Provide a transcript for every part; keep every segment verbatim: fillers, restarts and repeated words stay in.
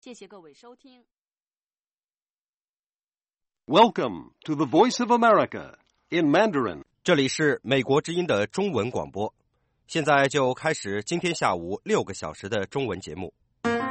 谢谢各位收听。 Welcome to the Voice of America in Mandarin. 这里是美国之音的中文广播，现在就开始今天下午六个小时的中文节目。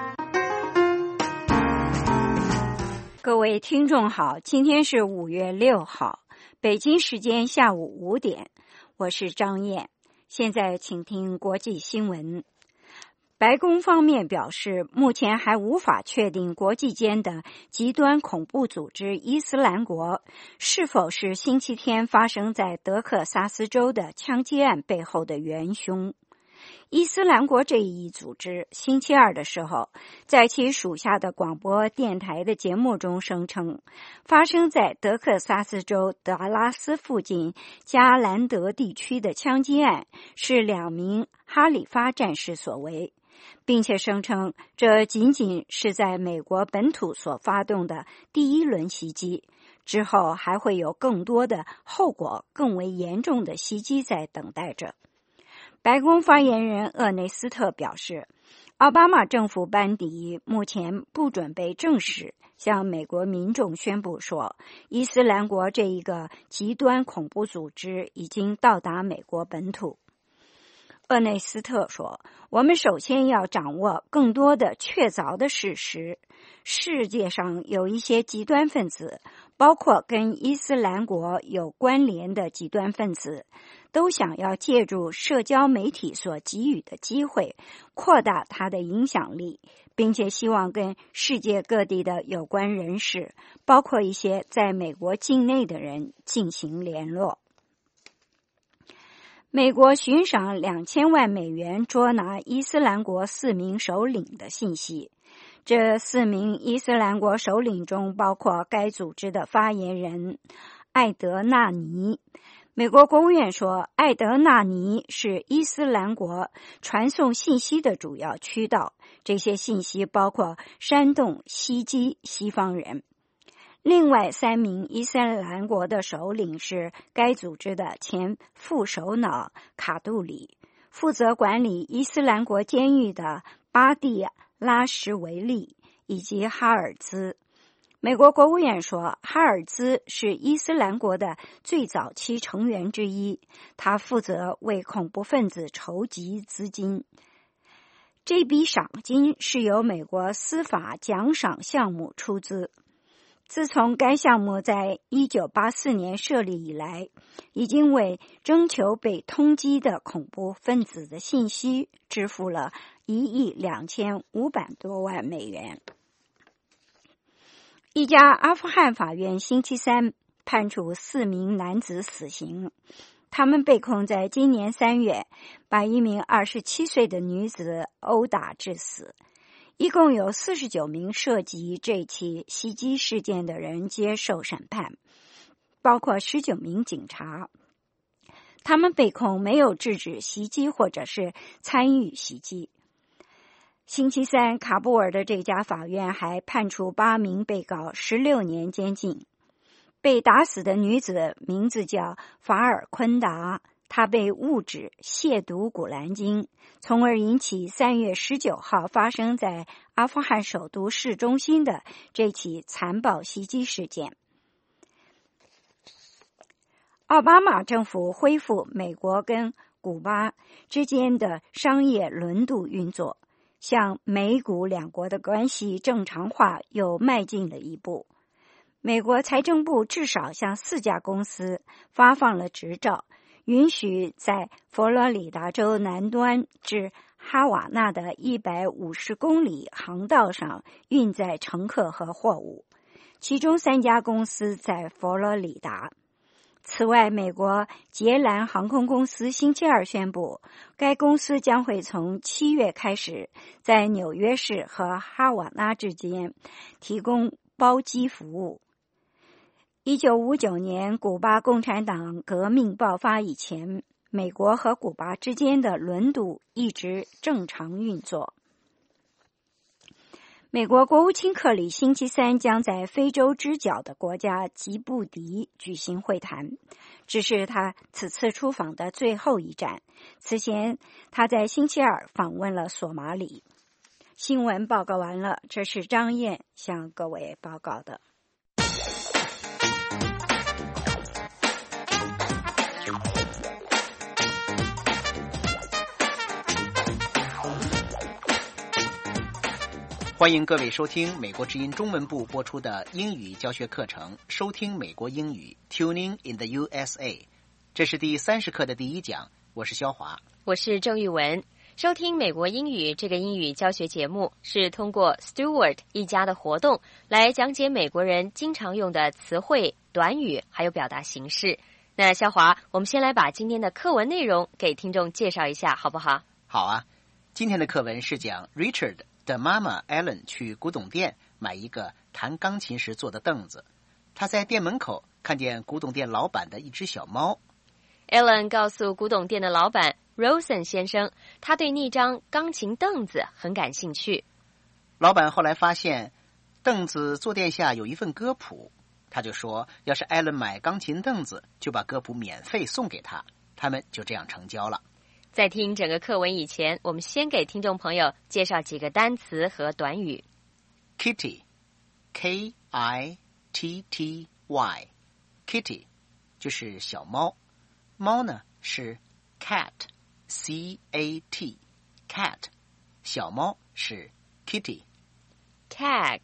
各位听众好，今天是五月六号，北京时间下午五点，我是张燕。现在请听国际新闻。白宫方面表示，目前还无法确定国际间的极端恐怖组织伊斯兰国是否是星期天发生在德克萨斯州的枪击案背后的元凶。伊斯兰国这一组织星期二的时候，在其属下的广播电台的节目中声称，发生在德克萨斯州达拉斯附近加兰德地区的枪击案是两名哈里发战士所为，并且声称这仅仅是在美国本土所发动的第一轮袭击，之后还会有更多的后果更为严重的袭击在等待着。白宫发言人厄内斯特表示，奥巴马政府班底目前不准备正式向美国民众宣布说，伊斯兰国这一个极端恐怖组织已经到达美国本土。厄内斯特说，我们首先要掌握更多的确凿的事实。世界上有一些极端分子，包括跟伊斯兰国有关联的极端分子，都想要借助社交媒体所给予的机会，扩大它的影响力，并且希望跟世界各地的有关人士，包括一些在美国境内的人进行联络。美国悬赏两千万美元捉拿伊斯兰国四名首领的信息，这四名伊斯兰国首领中包括该组织的发言人艾德纳尼。美国国务院说，艾德纳尼是伊斯兰国传送信息的主要渠道，这些信息包括煽动袭击西方人。另外三名伊斯兰国的首领是该组织的前副首脑卡杜里，负责管理伊斯兰国监狱的巴蒂拉什维利以及哈尔兹。美国国务院说，哈尔兹是伊斯兰国的最早期成员之一，他负责为恐怖分子筹集资金。这笔赏金是由美国司法奖赏项目出资。自从该项目在一九八四年设立以来，已经为征求被通缉的恐怖分子的信息支付了一亿两千五百多万美元。一家阿富汗法院星期三判处四名男子死刑，他们被控在今年三月把一名二十七岁的女子殴打致死。一共有四十九名涉及这起袭击事件的人接受审判，包括十九名警察。他们被控没有制止袭击或者是参与袭击。星期三，喀布尔的这家法院还判处八名被告十六年监禁。被打死的女子名字叫法尔昆达，他被误指亵渎古兰经，从而引起三月十九号发生在阿富汗首都市中心的这起残暴袭击事件。奥巴马政府恢复美国跟古巴之间的商业轮渡运作，向美古两国的关系正常化又迈进了一步。美国财政部至少向四家公司发放了执照，允许在佛罗里达州南端至哈瓦那的一百五十公里航道上运载乘客和货物，其中三家公司在佛罗里达。此外，美国捷兰航空公司星期二宣布，该公司将会从七月开始在纽约市和哈瓦那之间提供包机服务。一九五九年古巴共产党革命爆发以前，美国和古巴之间的轮渡一直正常运作。美国国务卿克里星期三将在非洲之角的国家吉布提举行会谈，这是他此次出访的最后一站。此前，他在星期二访问了索马里。 新闻报告完了，这是张燕向各位报告的。 欢迎各位收听美国之音中文部播出的英语教学课程，收听美国英语 Tuning in the U S A。 这是第三十课的第一讲，我是肖华， 我是郑玉文。收听美国英语这个英语教学节目是通过 Stewart 一家的活动来讲解美国人经常用的词汇、短语还有表达形式。那肖华，我们先来把今天的课文内容给听众介绍一下好不好？ 好啊，今天的课文是讲 Richard的妈妈 Ellen 去古董店买一个弹钢琴时坐的凳子，她在店门口看见古董店老板的一只小猫。 Ellen 告诉古董店的老板 Rosen 先生，他对那张钢琴凳子很感兴趣。 老板后来发现凳子坐垫下有一份歌谱，他就说要是 Ellen 买钢琴凳子就把歌谱免费送给他，他们就这样成交了。 在听整个课文以前，我们先给听众朋友介绍几个单词和短语。 Kitty K I T T Y Kitty 就是小猫，猫呢是 cat C A T cat 小猫是 kitty。 Tag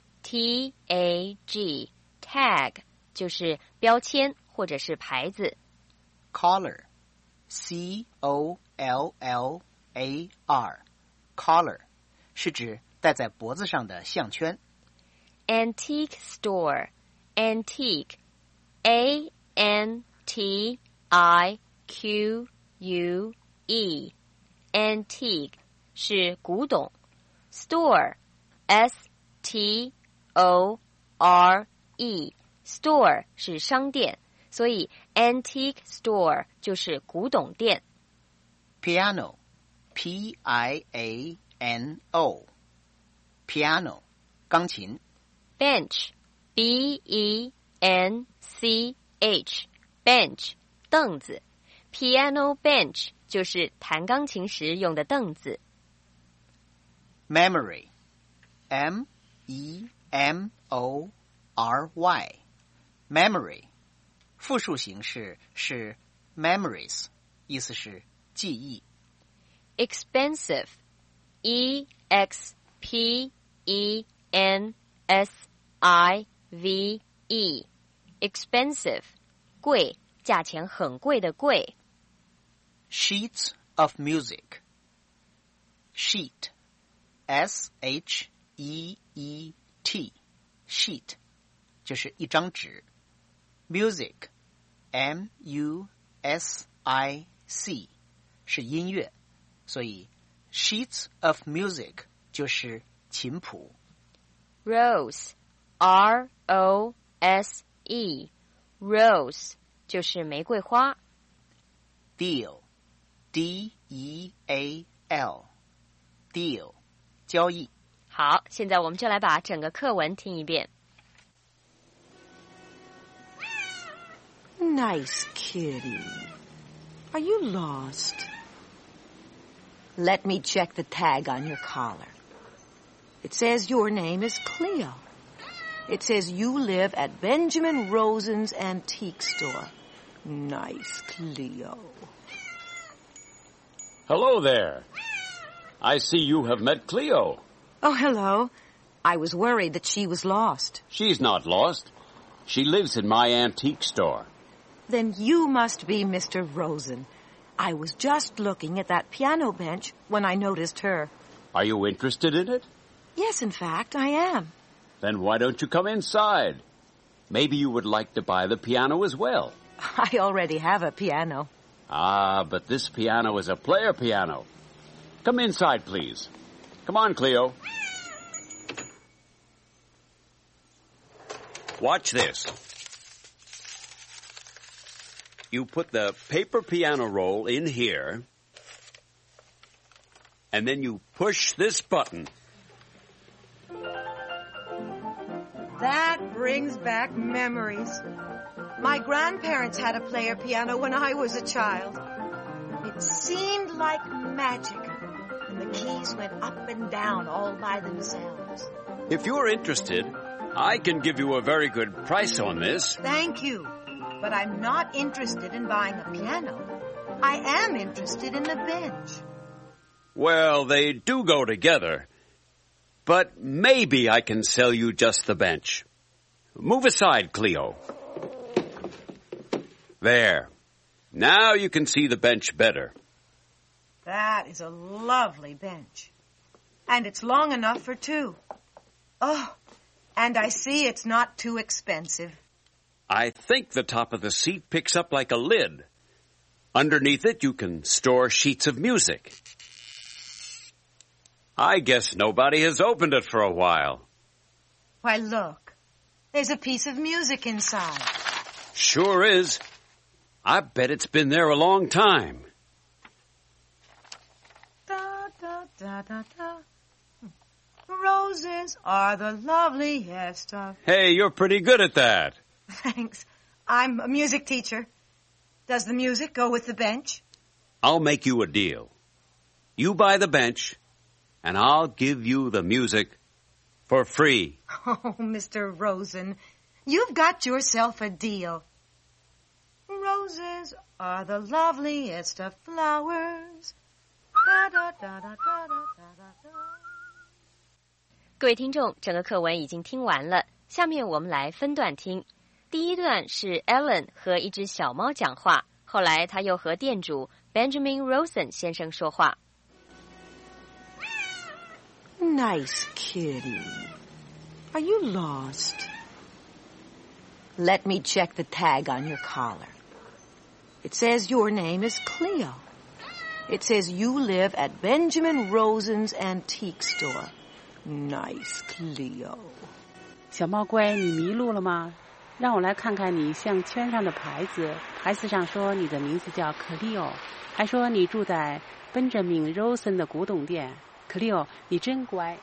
T A G Tag 就是标签或者是牌子。 Collar C O L L A R Collar 是指戴在脖子上的项圈。 Antique Store Antique A N T I Q U E Antique 是古董。 Store S T O R E Store 是商店，所以 Antique Store 就是古董店。 Piano P I A N O Piano 钢琴。 Bench B E N C H Bench 凳子。 Piano bench 就是弹钢琴时用的凳子。 Memory M E M O R Y Memory 复数形式是 memories， 意思是记忆。 Expensive E X P E N S I V E Expensive 贵，价钱很贵的贵。 Sheets of music Sheet S H E E T Sheet 就是一张纸。 Music M U S I C 是音乐，所以 Sheets of music 就是琴谱。 Rose R O S E Rose 就是玫瑰花。 Deal D E A L Deal 交易。 好，现在我们就来把整个课文听一遍。 Nice kitty. Are you lost? Let me check the tag on your collar. It says your name is Cleo. It says you live at Benjamin Rosen's Antique Store. Nice, Cleo. Hello there. I see you have met Cleo. Oh, hello. I was worried that she was lost. She's not lost. She lives in my antique store. Then you must be Mister Rosen. I was just looking at that piano bench when I noticed her. Are you interested in it? Yes, in fact, I am. Then why don't you come inside? Maybe you would like to buy the piano as well. I already have a piano. Ah, but this piano is a player piano. Come inside, please. Come on, Cleo. Watch this. You put the paper piano roll in here, and then you push this button. That brings back memories. My grandparents had a player piano when I was a child. It seemed like magic, and the keys went up and down all by themselves. If you're interested, I can give you a very good price on this. Thank you, but I'm not interested in buying a piano. I am interested in the bench. Well, they do go together. But maybe I can sell you just the bench. Move aside, Cleo. There. Now you can see the bench better. That is a lovely bench. And it's long enough for two. Oh, and I see it's not too expensive. I think the top of the seat picks up like a lid. Underneath it, you can store sheets of music. I guess nobody has opened it for a while. Why, look. There's a piece of music inside. Sure is. I bet it's been there a long time. Da, da, da, da, da. Roses are the loveliest of... Hey, you're pretty good at that. Thanks. I'm a music teacher. Does the music go with the bench? I'll make you a deal. You buy the bench, and I'll give you the music for free. Oh, Mister Rosen, you've got yourself a deal. Roses are the loveliest of flowers. Da, da, da, da, da, da, da, da. 各位听众，整个课文已经听完了，下面我们来分段听。第一段是 Ellen 和一只小猫讲话，后来他又和店主 Benjamin Rosen 先生说话。 Nice kitty. Are you lost? Let me check the tag on your collar. It says your name is Cleo. It says you live at Benjamin Rosen's Antique Store. Nice, Cleo. 小猫乖，你迷路了吗？让我来看看你项圈上的牌子，牌子上说你的名字叫克利欧，还说你住在奔着敏柔森的古董店。克利欧，你真乖。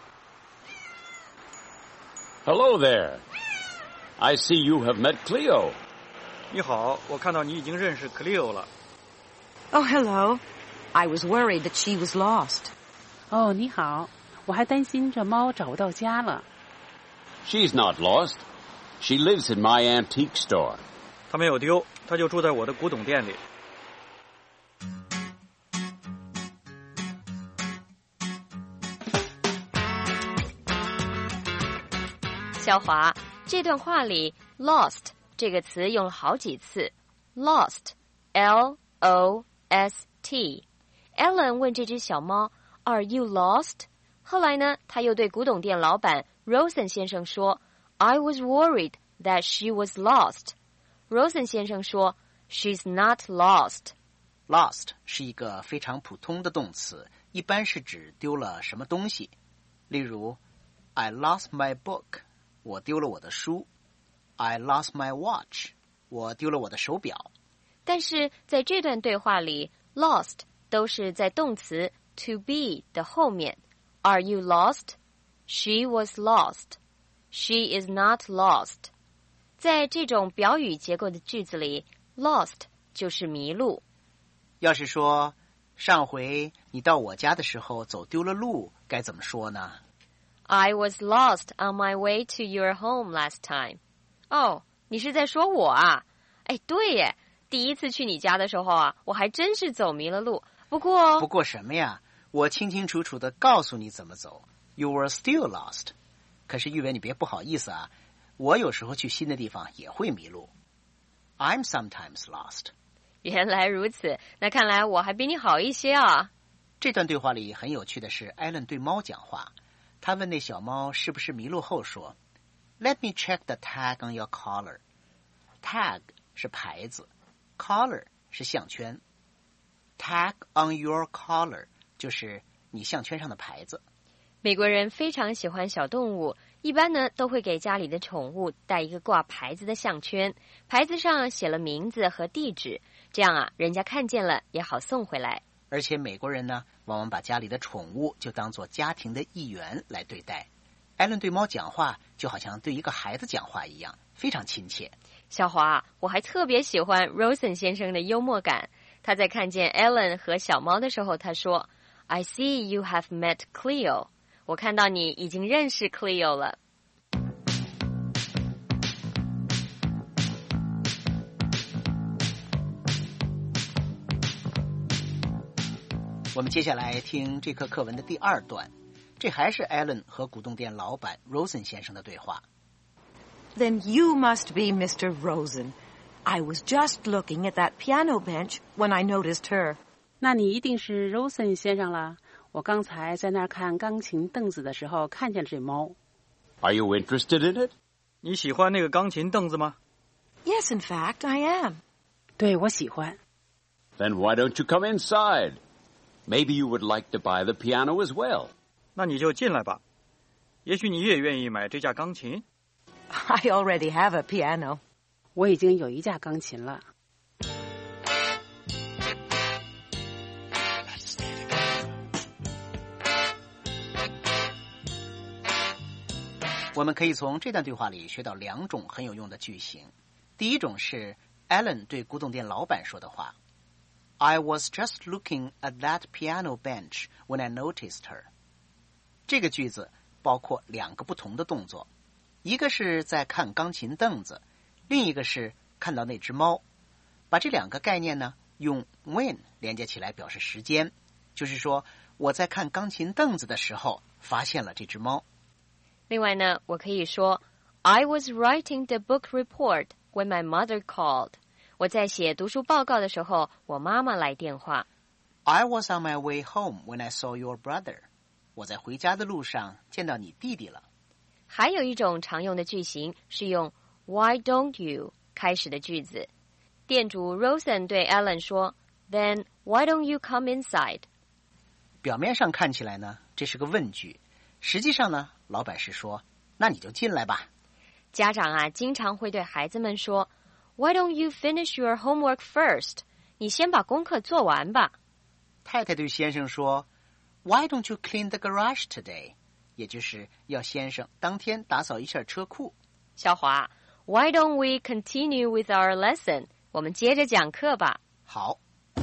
Hello there. I see you have met Cleo. 你好，我看到你已经认识克利欧了。 Oh, hello. I was worried that she was lost. 哦，你好，我还担心这猫找不到家了。 She's not lost. She lives in my antique store. 她没有丢，她就住在我的古董店里。 肖华，这段话里 lost 这个词用了好几次 lost L O S T Ellen 问这只小猫 Are you lost? 后来呢，他又对古董店老板 Rosen 先生说 I was worried that she was lost. Rosen 先生说 She's not lost. Lost 是一个非常普通的动词，一般是指丢了什么东西。例如 I lost my book. 我丢了我的书。I lost my watch. 我丢了我的手表。 但是在这段对话里 lost 都是在动词 to be 的后面。Are you lost? She was lost. She is not lost. 在这种表语结构的句子里 lost 就是迷路。 要是说上回你到我家的时候走丢了路，该怎么说呢？ I was lost on my way to your home last time. 哦，你是在说我啊？哎，对耶，第一次去你家的时候啊，我还真是走迷了路。不过， 不过什么呀？我清清楚楚地告诉你怎么走。You were still lost. 可是玉伟，你别不好意思啊，我有时候去新的地方也会迷路。I'm sometimes lost. 原来如此，那看来我还比你好一些啊。 这段对话里很有趣的是，艾伦对猫讲话。他问那小猫是不是迷路后说 Let me check the tag on your collar. Tag 是牌子， collar 是项圈。Tag on your collar 就是你项圈上的牌子。 美国人非常喜欢小动物，一般呢都会给家里的宠物带一个挂牌子的项圈，牌子上写了名字和地址，这样啊人家看见了也好送回来。 而且美国人呢往往把家里的宠物就当作家庭的一员来对待。艾伦对猫讲话就好像对一个孩子讲话一样，非常亲切。 小华，我还特别喜欢 Rosen 先生的幽默感。他在看见 Ellen 和小猫的时候他说 I see you have met Cleo. 我看到你已经认识 Cleo 了。 我们接下来听这课课文的第二段，这还是 Alan 和古董店老板 Rosen 先生的对话。 Then you must be Mister Rosen. I was just looking at that piano bench when I noticed her. 那你一定是 Rosen 先生了。我刚才在那儿看钢琴凳子的时候，看见这猫。 Are you interested in it? 你喜欢那个钢琴凳子吗？ Yes, in fact, I am. 对，我喜欢。 Then why don't you come inside? Maybe you would like to buy the piano as well. 那你就进来吧。也许你也愿意买这架钢琴。 I already have a piano. 我已经有一架钢琴了。 我们可以从这段对话里学到两种很有用的句型。第一种是 Alan 对古董店老板说的话 I was just looking at that piano bench when I noticed her. 这个句子包括两个不同的动作，一个是在看钢琴凳子，另一个是看到那只猫。把这两个概念呢用 when 连接起来表示时间，就是说我在看钢琴凳子的时候发现了这只猫。 另外呢，我可以说 I was writing the book report when my mother called. 我在写读书报告的时候，我妈妈来电话。 I was on my way home when I saw your brother. 我在回家的路上见到你弟弟了。 还有一种常用的句型是用 Why don't you 开始的句子。店主 Rosen 对 Alan 说 Then why don't you come inside? 表面上看起来呢，这是个问句，实际上呢，老板是说那你就进来吧。 家长啊，经常会对孩子们说 Why don't you finish your homework first? 你先把功课做完吧。 太太对先生说 Why don't you clean the garage today? 也就是要先生当天打扫一下车库。 小华 Why don't we continue with our lesson? 我们接着讲课吧。 好。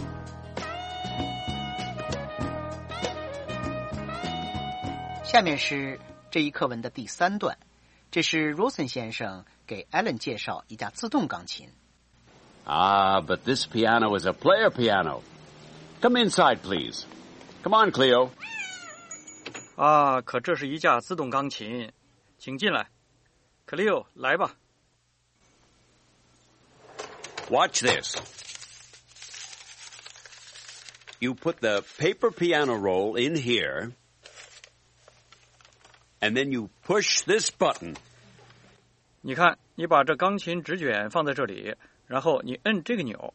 下面是这一课文的第三段，这是 Rosen 先生给 Alan 介绍一架自动钢琴。 Ah, but this piano is a player piano. Come inside, please. Come on, Cleo. 啊，可这是一架自动钢琴，请进来。Cleo， 来吧。 Watch this. You put the paper piano roll in here, and then you push this button. 你看，你把这钢琴纸卷放在这里，然后你摁这个钮。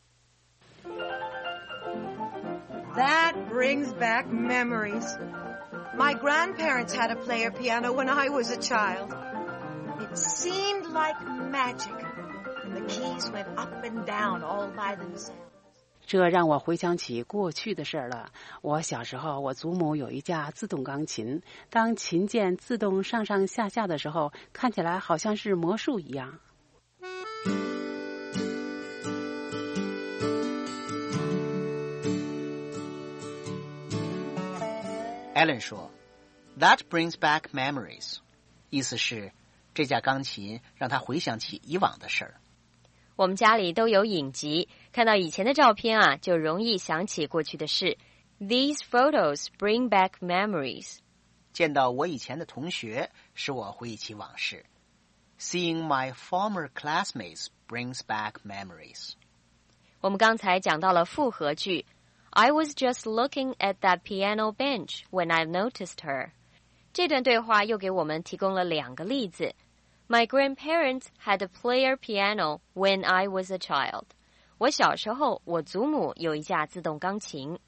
That brings back memories. My grandparents had a player piano when I was a child. It seemed like magic, and the keys went up and down all by themselves. 这让我回想起过去的事儿了。我小时候，我祖母有一架自动钢琴，当琴键自动上上下下的时候，看起来好像是魔术一样。 Alan 说 That brings back memories. 意思是这架钢琴让他回想起以往的事儿。 我们家里都有影集，看到以前的照片啊，就容易想起过去的事。These photos bring back memories. 见到我以前的同学，使我回忆起往事。Seeing my former classmates brings back memories. 我们刚才讲到了复合句 I was just looking at that piano bench when I noticed her. 这段对话又给我们提供了两个例子。My grandparents had a player piano when I was a child. 我小时候，我祖母有一架自动钢琴。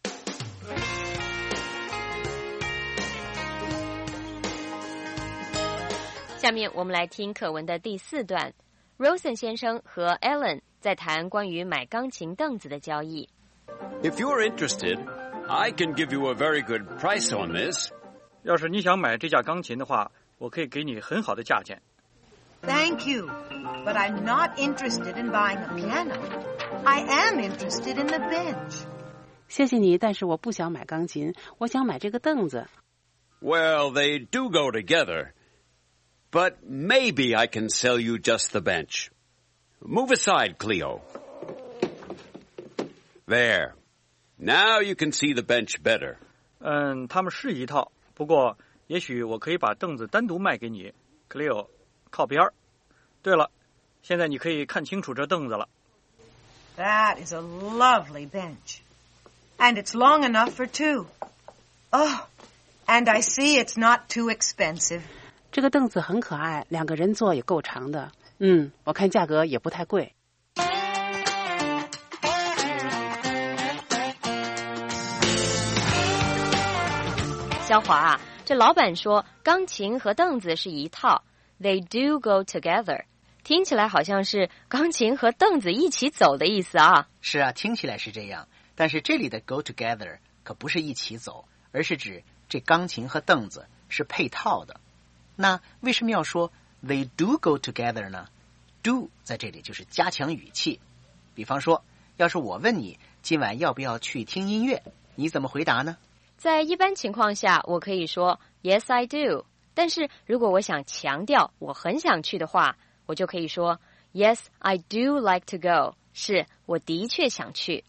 下面我们来听课文的第四段。Rosen 先生和 Alan 在谈关于买钢琴凳子的交易。 If you're interested, I can give you a very good price on this. 要是你想买这架钢琴的话，我可以给你很好的价钱。 Thank you, but I'm not interested in buying a piano. I am interested in the bench. 谢谢你，但是我不想买钢琴，我想买这个凳子。 Well, they do go together. But maybe I can sell you just the bench. Move aside, Cleo. There. Now you can see the bench better. 嗯，他们是一套，不过也许我可以把凳子单独卖给你 ，Cleo， 靠边儿。对了，现在你可以看清楚这凳子了。 That is a lovely bench. And it's long enough for two. Oh, and I see it's not too expensive. 这个凳子很可爱，两个人坐也够长的。嗯，我看价格也不太贵。 肖华啊，这老板说钢琴和凳子是一套 ，They do go together， 听起来好像是钢琴和凳子一起走的意思啊。 是啊，听起来是这样，但是这里的 go together 可不是一起走，而是指这钢琴和凳子是配套的。那为什么要说 they do go together 呢？ do 在这里就是加强语气。比方说，要是我问你今晚要不要去听音乐，你怎么回答呢？ 在一般情况下，我可以说 Yes, I do。但是如果我想强调我很想去的话，我就可以说 Yes, I do like to go。是，我的确想去。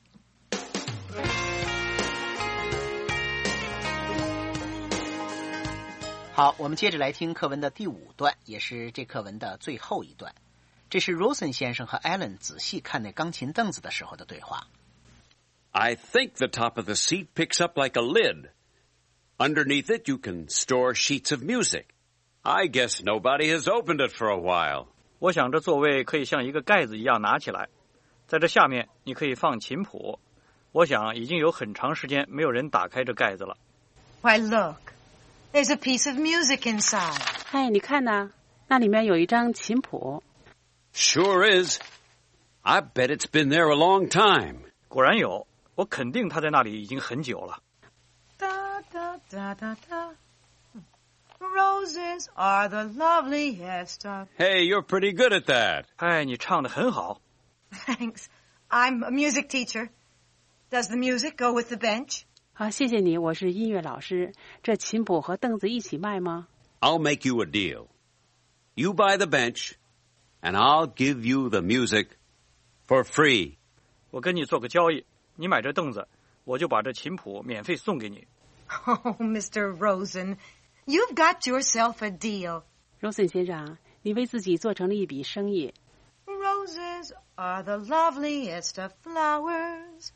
好，我们接着来听课文的第五段，也是这课文的最后一段。这是 Rosen 先生和 Alan 仔细看那钢琴凳子的时候的对话。 I think the top of the seat picks up like a lid. Underneath it, you can store sheets of music. I guess nobody has opened it for a while. 我想这座位可以像一个盖子一样拿起来，在这下面你可以放琴谱。我想已经有很长时间没有人打开这盖子了。 Why, look. There's a piece of music inside. 嗨，你看呐，那里面有一张琴谱。 Sure is. I bet it's been there a long time. 果然有，我肯定它在那里已经很久了。 Da, da, da, da, da. Roses are the loveliest of... Hey, you're pretty good at that. 嗨，你唱得很好。 Thanks. I'm a music teacher. Does the music go with the bench? 好，谢谢你，我是音乐老师。这琴谱和凳子一起卖吗？ I'll make you a deal. You buy the bench, and I'll give you the music for free. 我跟你做个交易，你买这凳子，我就把这琴谱免费送给你。 Oh, Mister Rosen, you've got yourself a deal. Rosen 先生，你为自己做成了一笔生意。 Roses are the loveliest of flowers.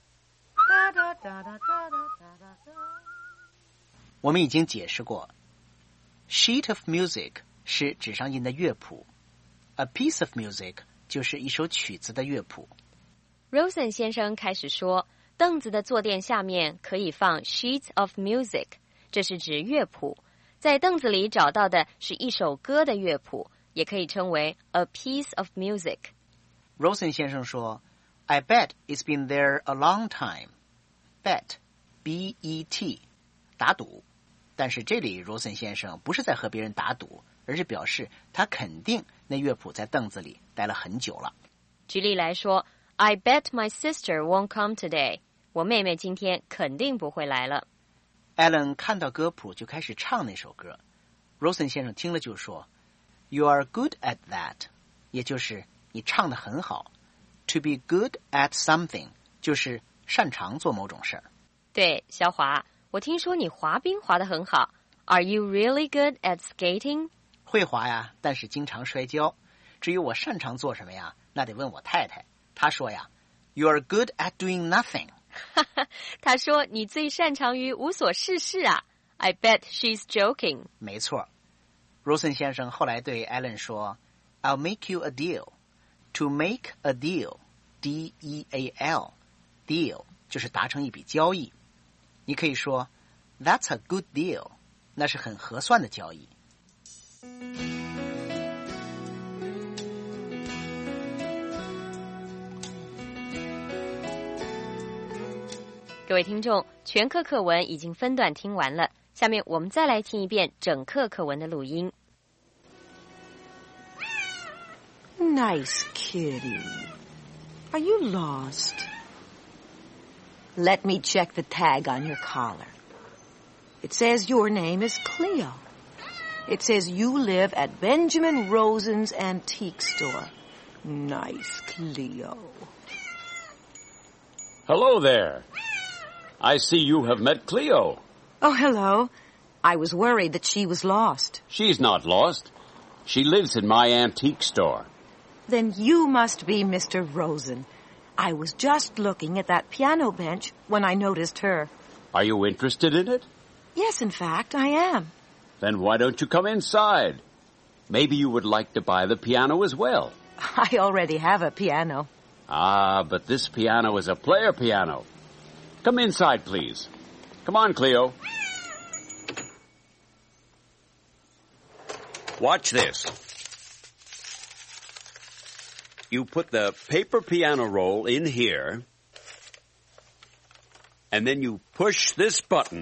我们已经解释过 sheet of music 是纸上印的乐谱， a piece of music 就是一首曲子的乐谱。 Rosen 先生开始说，凳子的坐垫下面可以放 sheets of music， 这是指乐谱。在凳子里找到的是一首歌的乐谱，也可以称为 a piece of music。 Rosen 先生说， I bet it's been there a long time. Bet, B E T, 打赌。但是这里 Rosen 先生不是在和别人打赌，而是表示他肯定那乐谱在凳子里待了很久了。 举例来说， I bet my sister won't come today. 我妹妹今天肯定不会来了。 Alan 看到歌谱就开始唱那首歌。 Rosen 先生听了就说， You are good at that. 也就是你唱得很好。 To be good at something 就是擅长做某种事儿。 对，肖华，我听说你滑冰滑得很好。 Are you really good at skating? 会滑呀，但是经常摔跤。至于我擅长做什么呀，那得问我太太。她说呀， You are good at doing nothing. 她说你最擅长于无所事事啊。 I bet she's joking. 没错。 Rosen 先生后来对 Alan 说， I'll make you a deal. To make a deal, D E A L, deal 就是达成一笔交易。你可以说 That's a good deal. 那是很合算的交易。 各位听众，全课课文已经分段听完了，下面我们再来听一遍整课课文的录音。 Nice kitty. Are you lost? Let me check the tag on your collar. It says your name is Cleo. It says you live at Benjamin Rosen's Antique Store. Nice, Cleo. Hello there. I see you have met Cleo. Oh, hello. I was worried that she was lost. She's not lost. She lives in my antique store. Then you must be Mister Rosen. I was just looking at that piano bench when I noticed her. Are you interested in it? Yes, in fact, I am. Then why don't you come inside? Maybe you would like to buy the piano as well. I already have a piano. Ah, but this piano is a player piano. Come inside, please. Come on, Cleo. Watch this. You put the paper piano roll in here, and then you push this button.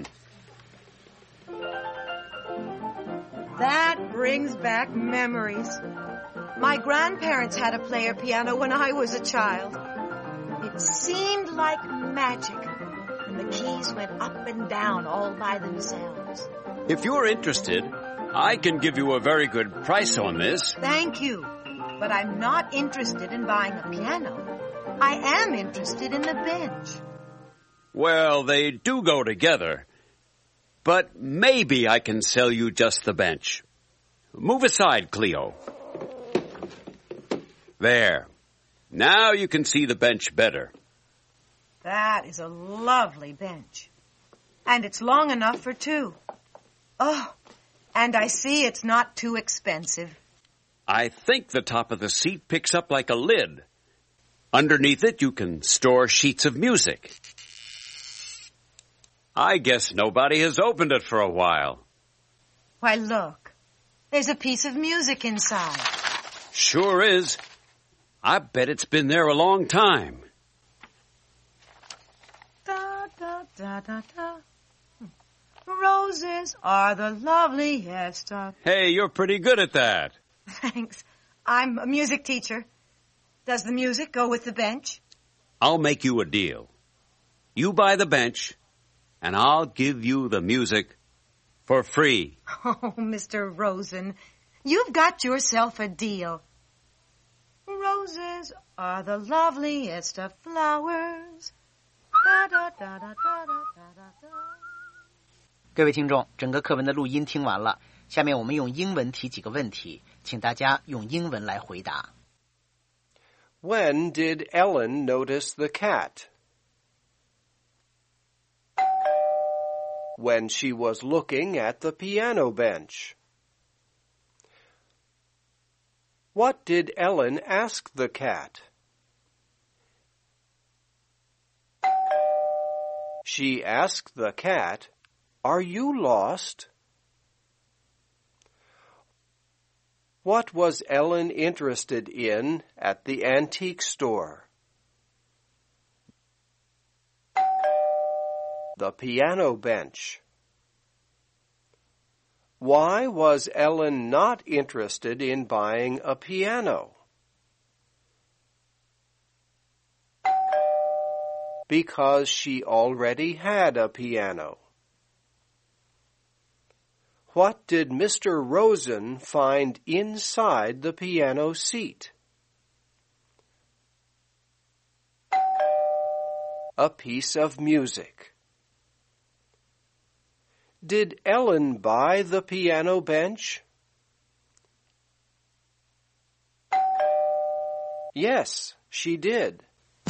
That brings back memories. My grandparents had a player piano when I was a child. It seemed like magic, and the keys went up and down all by themselves. If you're interested, I can give you a very good price on this. Thank you, but I'm not interested in buying a piano. I am interested in the bench. Well, they do go together. But maybe I can sell you just the bench. Move aside, Cleo. There. Now you can see the bench better. That is a lovely bench. And it's long enough for two. Oh, and I see it's not too expensive. I think the top of the seat picks up like a lid. Underneath it, you can store sheets of music. I guess nobody has opened it for a while. Why, look. There's a piece of music inside. Sure is. I bet it's been there a long time. Da, da, da, da, da. Roses are the loveliest of... Hey, you're pretty good at that. Thanks. I'm a music teacher. Does the music go with the bench? I'll make you a deal. You buy the bench, and I'll give you the music for free. Oh, Mister Rosen, you've got yourself a deal. Roses are the loveliest of flowers. Da, da, da, da, da, da, da, da. 各位听众，整个课文的录音听完了，下面我们用英文提几个问题，请大家用英文来回答。 When did Ellen notice the cat? When she was looking at the piano bench. What did Ellen ask the cat? She asked the cat, "Are you lost?" What was Ellen interested in at the antique store? The piano bench. Why was Ellen not interested in buying a piano? Because she already had a piano. What did Mister Rosen find inside the piano seat? A piece of music. Did Ellen buy the piano bench? Yes, she did.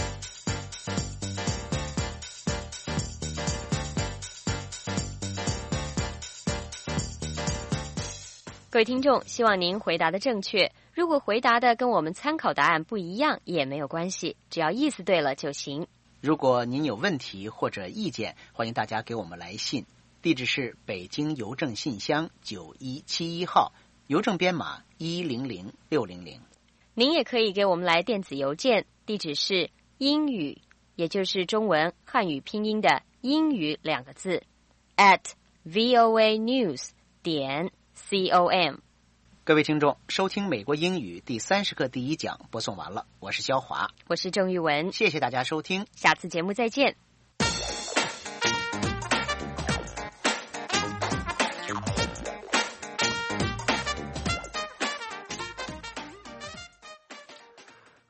各位听众，希望您回答的正确。如果回答的跟我们参考答案不一样，也没有关系，只要意思对了就行。 如果您有问题或者意见，欢迎大家给我们来信，地址是北京邮政信箱九一七一号，邮政编码一零零六零零。 您也可以给我们来电子邮件，地址是英语，也就是中文汉语拼音的英语两个字 at voa news 点 com。 各位听众，收听美国英语第三十课第一讲播送完了，我是肖华， 我是郑玉文， 谢谢大家收听， 下次节目再见。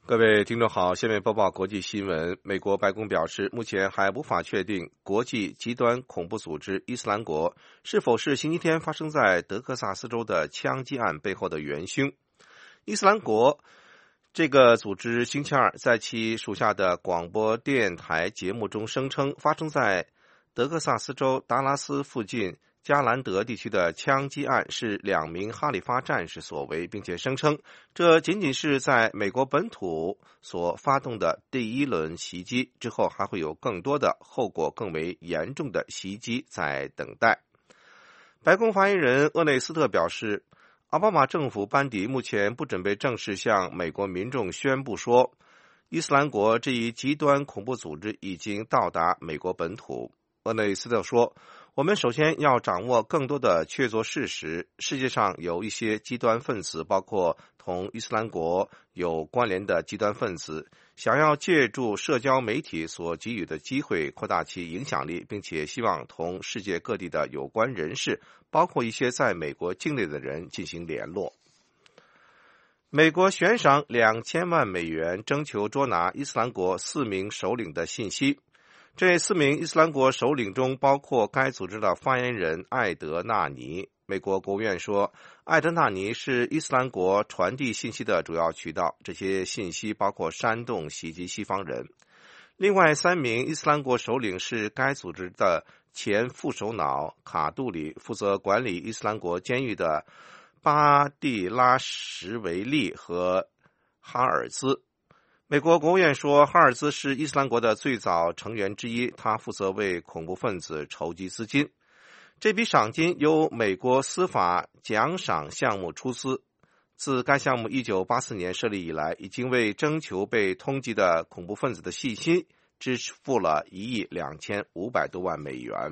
各位听众好，下面播报国际新闻。美国白宫表示，目前还无法确定国际极端恐怖组织伊斯兰国是否是星期天发生在德克萨斯州的枪击案背后的元凶。伊斯兰国这个组织星期二在其属下的广播电台节目中声称，发生在德克萨斯州达拉斯附近加兰德地区的枪击案是两名哈里发战士所为，并且声称这仅仅是在美国本土所发动的第一轮袭击，之后还会有更多的后果更为严重的袭击在等待。白宫发言人厄内斯特表示，奥巴马政府班底目前不准备正式向美国民众宣布说，伊斯兰国这一极端恐怖组织已经到达美国本土。厄内斯特说，我们首先要掌握更多的确凿事实，世界上有一些极端分子，包括同伊斯兰国有关联的极端分子，想要借助社交媒体所给予的机会扩大其影响力，并且希望同世界各地的有关人士，包括一些在美国境内的人进行联络。美国悬赏两千万美元征求捉拿伊斯兰国四名首领的信息，这四名伊斯兰国首领中包括该组织的发言人艾德纳尼。美国国务院说，艾德纳尼是伊斯兰国传递信息的主要渠道，这些信息包括煽动袭击西方人。另外三名伊斯兰国首领是该组织的前副首脑卡杜里，负责管理伊斯兰国监狱的巴蒂拉什维利和哈尔兹。美国国务院说，哈尔兹是伊斯兰国的最早成员之一，他负责为恐怖分子筹集资金。这笔赏金由美国司法奖赏项目出资，自该项目一九八四年设立以来，已经为征求被通缉的恐怖分子的信息支付了一亿两千五百多万美元。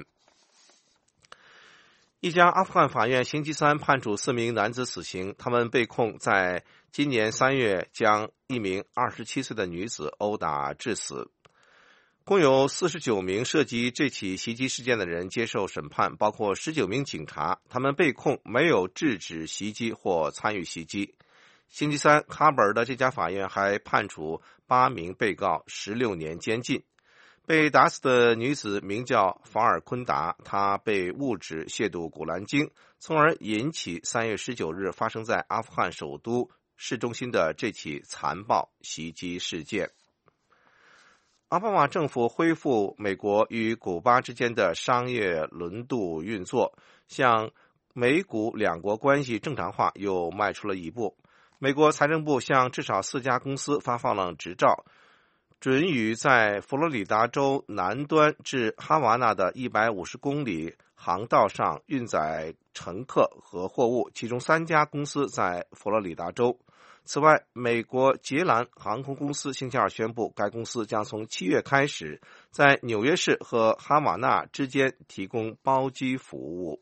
一家阿富汗法院星期三判处四名男子死刑，他们被控在今年三月将一名二十七岁的女子殴打致死。共有四十九名涉及这起袭击事件的人接受审判，包括十九名警察，他们被控没有制止袭击或参与袭击。星期三，喀布尔的这家法院还判处八名被告十六年监禁。被打死的女子名叫法尔昆达，她被误指亵渎古兰经，从而引起三月十九日发生在阿富汗首都市中心的这起残暴袭击事件。奥巴马政府恢复美国与古巴之间的商业轮渡运作，向美古两国关系正常化又迈出了一步。美国财政部向至少四家公司发放了执照，准予在佛罗里达州南端至哈瓦那的一百五十公里航道上运载乘客和货物，其中三家公司在佛罗里达州。此外，美国捷兰航空公司星期二宣布，该公司将从七月开始在纽约市和哈瓦那之间提供包机服务。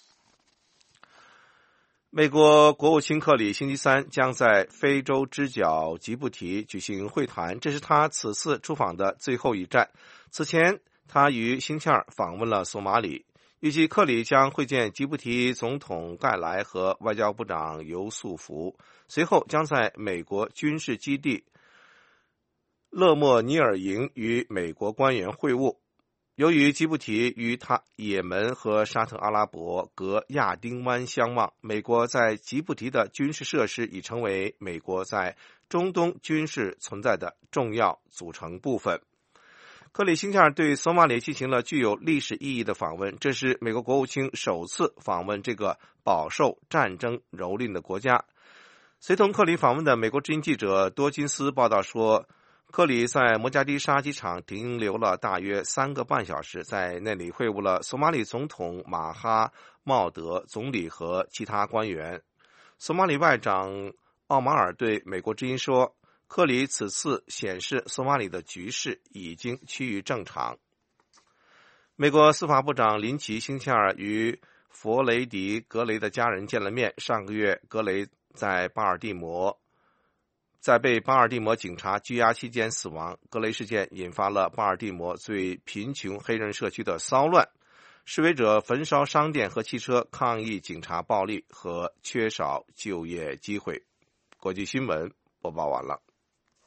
美国国务卿克里星期三将在非洲之角吉布提举行会谈，这是他此次出访的最后一站。此前，他于星期二访问了索马里。预计克里将会见吉布提总统盖莱和外交部长尤素福，随后将在美国军事基地勒莫尼尔营与美国官员会晤。由于吉布提与他也门和沙特阿拉伯隔亚丁湾相望，美国在吉布提的军事设施已成为美国在中东军事存在的重要组成部分。克里星期二对索马里进行了具有历史意义的访问，这是美国国务卿首次访问这个饱受战争蹂躏的国家。随同克里访问的美国之音记者多金斯报道说，克里在摩加迪沙机场停留了大约三个半小时，在那里会晤了索马里总统马哈茂德总理和其他官员。索马里外长奥马尔对美国之音说，克里此次显示索马里的局势已经趋于正常。美国司法部长林奇星期二与弗雷迪·格雷的家人见了面。上个月，格雷在巴尔的摩在被巴尔的摩警察拘押期间死亡。格雷事件引发了巴尔的摩最贫穷黑人社区的骚乱，示威者焚烧商店和汽车，抗议警察暴力和缺少就业机会。国际新闻播报完了。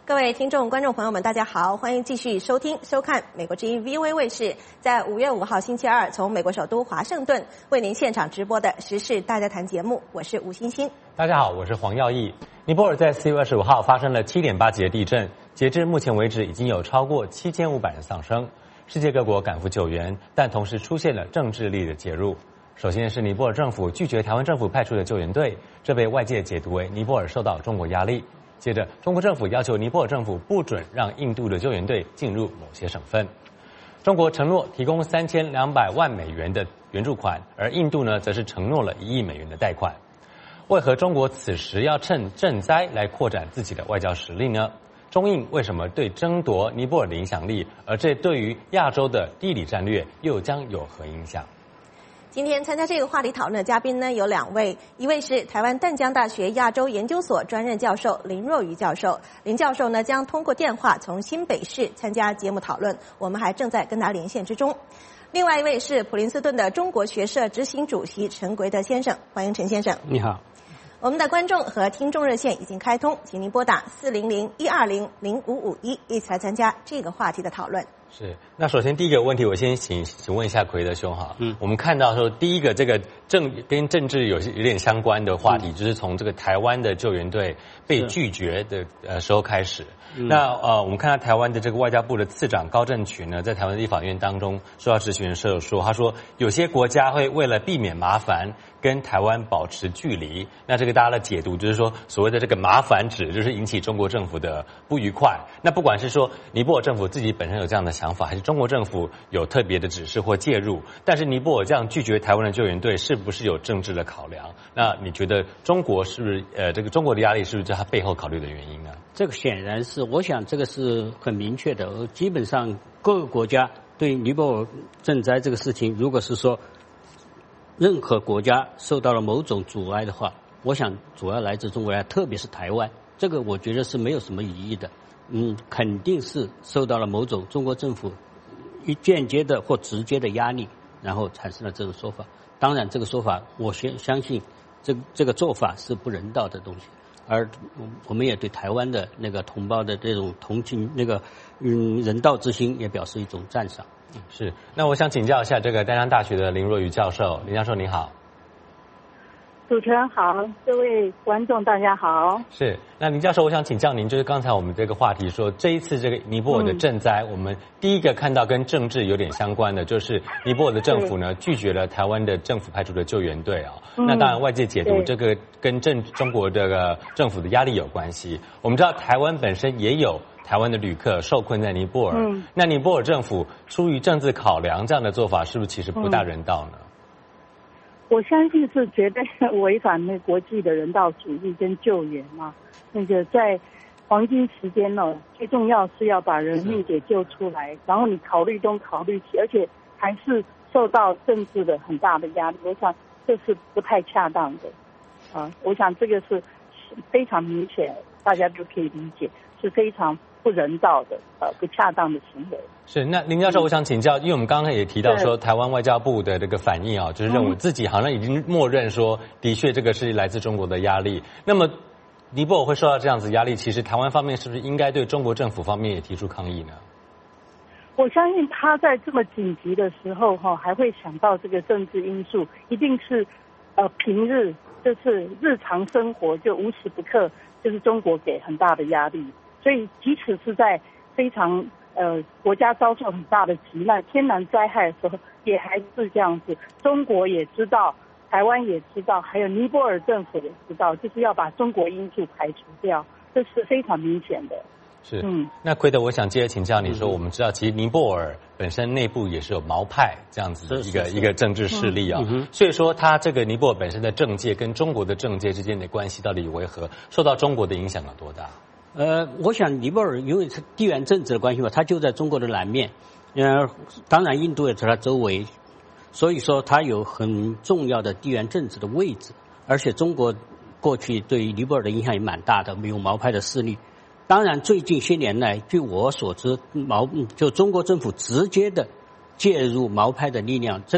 各位听众、观众朋友们，大家好，欢迎继续收听、收看美国之音 V O A 卫视在五月五号星期二从美国首都华盛顿为您现场直播的时事大家谈节目，我是吴欣欣。 大家好，我是黄耀义。尼泊尔在四月二十五号发生了七点八级的地震，截至目前为止已经有超过七千五百人丧生，世界各国赶赴救援，但同时出现了政治力的介入。首先是尼泊尔政府拒绝台湾政府派出的救援队，这被外界解读为尼泊尔受到中国压力。接着，中国政府要求尼泊尔政府不准让印度的救援队进入某些省份。中国承诺提供三千两百万美元的援助款，而印度呢，则是承诺了一亿美元的贷款。为何中国此时要趁赈灾来扩展自己的外交实力呢？中印为什么对争夺尼泊尔的影响力，而这对于亚洲的地理战略又将有何影响？ 今天参加这个话题讨论的嘉宾呢有两位，一位是台湾淡江大学亚洲研究所专任教授林若愚教授，林教授呢将通过电话从新北市参加节目讨论，我们还正在跟他连线之中。另外一位是普林斯顿的中国学社执行主席陈奎德先生，欢迎陈先生。 你好。 我们的观众和听众热线已经开通，请您拨打四零零一二零零五五一，一起来参加这个话题的讨论。 是，那首先第一个问题，我先请请问一下奎德兄哈，嗯，我们看到说第一个这个政跟政治有有点相关的话题，嗯、就是从这个台湾的救援队被拒绝的呃时候开始。嗯、那呃，我们看到台湾的这个外交部的次长高正群呢，在台湾立法院当中受到质询的时候说，他说有些国家会为了避免麻烦，跟台湾保持距离。那这个大家的解读就是说，所谓的这个麻烦指就是引起中国政府的不愉快。那不管是说尼泊尔政府自己本身有这样的想法，还是中国政府有特别的指示或介入，但是尼泊尔这样拒绝台湾的救援队，是不是有政治的考量？那你觉得中国是不是呃这个中国的压力是不是它背后考虑的原因呢？ 这个显然是，我想这个是很明确的。基本上各个国家对尼泊尔赈灾这个事情，如果是说任何国家受到了某种阻碍的话，我想主要来自中国人，特别是台湾，这个我觉得是没有什么疑义的。嗯，肯定是受到了某种中国政府一间接的或直接的压力，然后产生了这种说法。当然，这个说法我先相信，这这个做法是不人道的东西。而我们也对台湾的那个同胞的这种同情、那个嗯人道之心也表示一种赞赏。 是，那我想请教一下这个淡江大学的林若愚教授，林教授你好。 主持人好，各位观众大家好。 是，那林教授，我想请教您，就是刚才我们这个话题说，这一次这个尼泊尔的赈灾，嗯、我们第一个看到跟政治有点相关的，就是尼泊尔的政府呢拒绝了台湾的政府派出的救援队啊、哦。嗯、那当然，外界解读这个跟政中国这个政府的压力有关系。我们知道台湾本身也有台湾的旅客受困在尼泊尔，嗯、那尼泊尔政府出于政治考量，这样的做法是不是其实不大人道呢？嗯我相信是绝对违反那国际的人道主义跟救援嘛。那个在黄金时间呢、哦，最重要是要把人命给救出来，然后你考虑东考虑西，而且还是受到政治的很大的压力，我想这是不太恰当的。啊，我想这个是非常明显，大家都可以理解，是非常不人道的、呃不恰当的行为。 是，那林教授，我想请教，因为我们刚刚也提到说，台湾外交部的这个反应啊，就是认为自己好像已经默认说，的确这个是来自中国的压力。那么，尼泊尔会受到这样子压力，其实台湾方面是不是应该对中国政府方面也提出抗议呢？ 我相信他在这么紧急的时候哈，还会想到这个政治因素，一定是呃平日就是日常生活就无时不刻就是中国给很大的压力，所以即使是在非常呃，国家遭受很大的急难、天然灾害的时候，也还是这样子。中国也知道，台湾也知道，还有尼泊尔政府也知道，就是要把中国因素排除掉，这是非常明显的。 是，嗯，那奎德，我想接着请教你说，嗯、我们知道其实尼泊尔本身内部也是有毛派这样子一个一个政治势力啊、哦，嗯、所以说它这个尼泊尔本身的政界跟中国的政界之间的关系到底为何，受到中国的影响有多大？ 呃，我想尼泊尔因为是地缘政治的关系嘛，它就在中国的南面，呃，当然印度也在它周围，所以说它有很重要的地缘政治的位置，而且中国过去对于尼泊尔的影响也蛮大的，有毛派的势力。当然，最近些年来，据我所知，毛就中国政府直接的介入毛派的力量，这个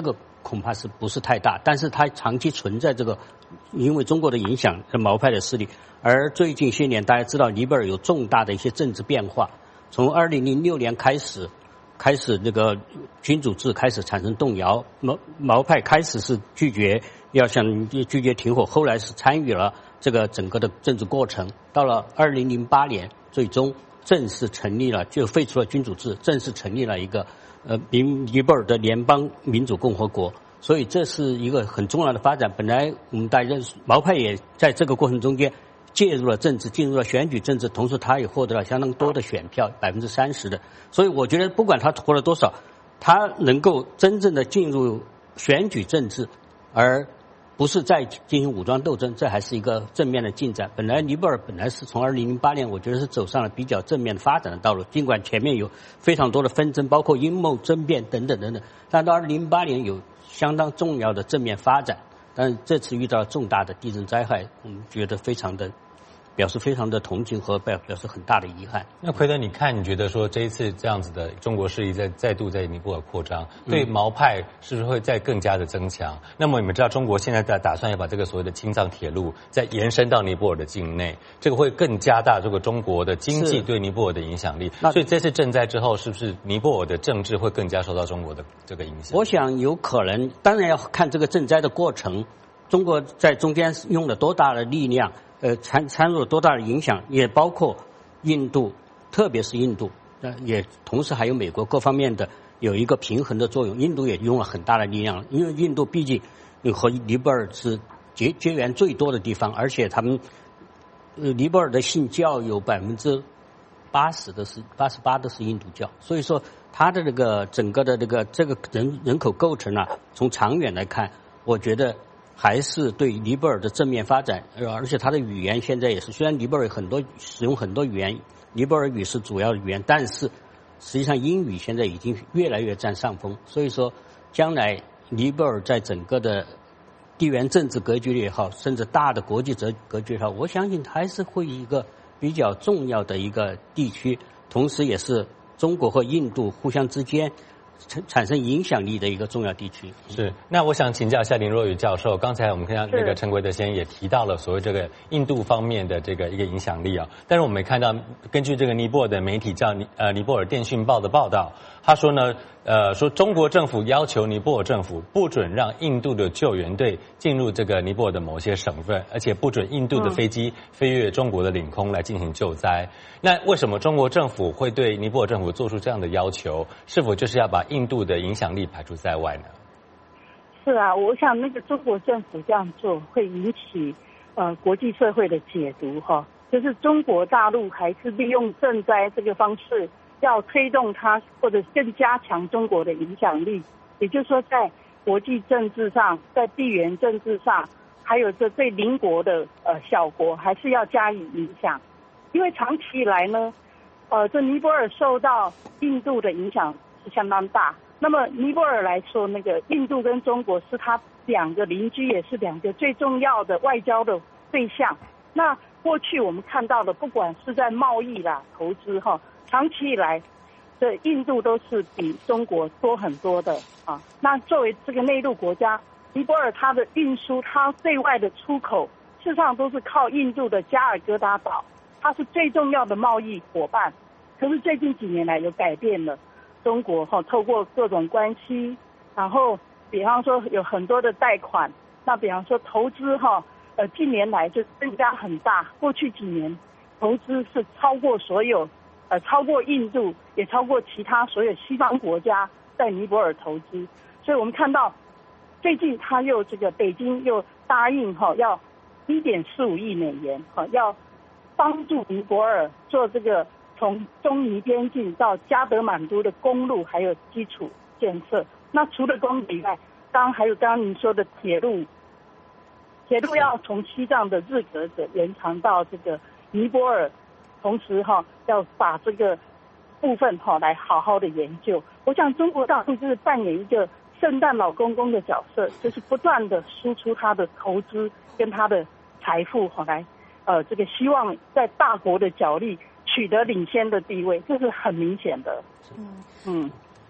恐怕是不是太大，但是它长期存在这个，因为中国的影响毛派的势力。而最近些年，大家知道尼泊尔有重大的一些政治变化，从二零零六年开始，开始这个君主制开始产生动摇，毛毛派开始是拒绝要向拒绝停火，后来是参与了这个整个的政治过程，到了二零零八年，最终正式成立了，就废除了君主制，正式成立了一个呃尼泊尔的联邦民主共和国。所以这是一个很重要的发展。本来我们大家认识，毛派也在这个过程中间介入了政治，进入了选举政治，同时他也获得了相当多的选票，百分之三十的。所以我觉得不管他获了多少，他能够真正的进入选举政治，而不是再进行武装斗争，这还是一个正面的进展。本来尼泊尔本来是从二零零八年，我觉得是走上了比较正面的发展的道路，尽管前面有非常多的纷争，包括阴谋争辩等等等等，但到二零零八年有相当重要的正面发展。但这次遇到重大的地震灾害，我们觉得非常的表示非常的同情和表表示很大的遗憾。 那奎德，你看，你觉得说这一次这样子的中国势力在再度在尼泊尔扩张，对毛派是不是会再更加的增强？嗯、那么你们知道，中国现在在打算要把这个所谓的青藏铁路再延伸到尼泊尔的境内，这个会更加大这个中国的经济对尼泊尔的影响力。所以这次震灾之后，是不是尼泊尔的政治会更加受到中国的这个影响？ 我想有可能，当然要看这个震灾的过程，中国在中间用了多大的力量。呃，参参入了多大的影响，也包括印度，特别是印度，呃，也同时还有美国各方面的有一个平衡的作用。印度也用了很大的力量，因为印度毕竟和尼泊尔是结结缘最多的地方，而且他们呃尼泊尔的信教有百分之八十的是八十八的是印度教，所以说它的这个整个的这个这个人人口构成啊，从长远来看，我觉得还是对尼泊尔的正面发展，而且它的语言现在也是，虽然尼泊尔有很多使用很多语言，尼泊尔语是主要的语言，但是实际上英语现在已经越来越占上风。所以说，将来尼泊尔在整个的地缘政治格局也好，甚至大的国际格格局也好，我相信还是会一个比较重要的一个地区，同时也是中国和印度互相之间产生影响力的一个重要地区。 是，那我想请教一下林若宇教授，刚才我们看到那个陈奎德先生也提到了所谓这个印度方面的这个一个影响力啊，但是我们看到根据这个尼泊尔的媒体叫尼呃尼泊尔电讯报的报道，他说呢，呃说中国政府要求尼泊尔政府不准让印度的救援队进入这个尼泊尔的某些省份，而且不准印度的飞机飞越中国的领空来进行救灾。嗯、那为什么中国政府会对尼泊尔政府做出这样的要求？是否就是要把印度的影响力排除在外呢？ 是啊，我想那个中国政府这样做会引起呃国际社会的解读哈，就是中国大陆还是利用赈灾这个方式要推动它，或者更加强中国的影响力。也就是说，在国际政治上，在地缘政治上，还有这对邻国的呃小国，还是要加以影响。因为长期以来呢，呃，这尼泊尔受到印度的影响是相当大。那么尼泊尔来说，那个印度跟中国是它两个邻居，也是两个最重要的外交的对象。那过去我们看到的，不管是在贸易啦、投资哈，长期以来，这印度都是比中国多很多的啊。那作为这个内陆国家，尼泊尔它的运输、它对外的出口，事实上都是靠印度的加尔各答岛，它是最重要的贸易伙伴。可是最近几年来有改变了，中国哈透过各种关系，然后比方说有很多的贷款，那比方说投资哈，呃近年来就增加很大，过去几年投资是超过所有，呃超过印度，也超过其他所有西方国家在尼泊尔投资，所以我们看到最近他又这个北京又答应哈要一点四五亿美元哈要帮助尼泊尔做这个从中尼边境到加德满都的公路还有基础建设。那除了公路以外，刚刚还有刚刚您说的铁路，铁路要从西藏的日格则延长到这个尼泊尔，同时哈要把这个部分哈来好好的研究。我想中国大陆就是扮演一个圣诞老公公的角色，就是不断的输出他的投资跟他的财富哈来呃这个希望在大国的角力取得领先的地位，这是很明显的。嗯嗯，